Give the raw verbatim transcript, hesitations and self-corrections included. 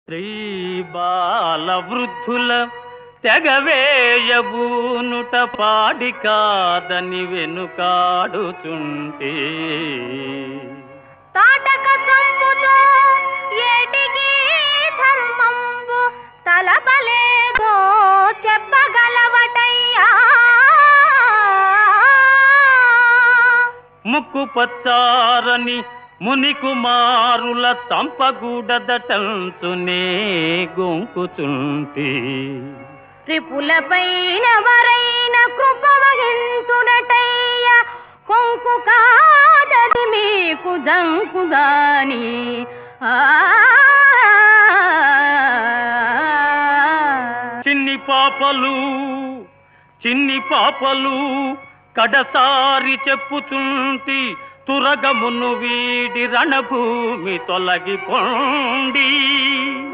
స్త్రీ బాల వృద్ధుల తెగవేయబూనుట పాడి కాదని వెనుకాడుచుంటే తాటక సంపుతో ఏటికి ధర్మంబు తలపలేదో చెప్పగలవటయ్యా. ముక్కు పచ్చారని ముని కుమారుల తంపగూడదటంచునే గొంకుచుంటి త్రిపులపైన వరైన కృప వహించునటయ్య. కొంకు కాదది మీకు దంకుదాని. చిన్ని పాపలు చిన్ని పాపలు కడసారి చెప్పుచుంటి తురగమును వీడి రణభూమి తొలగిపోండి.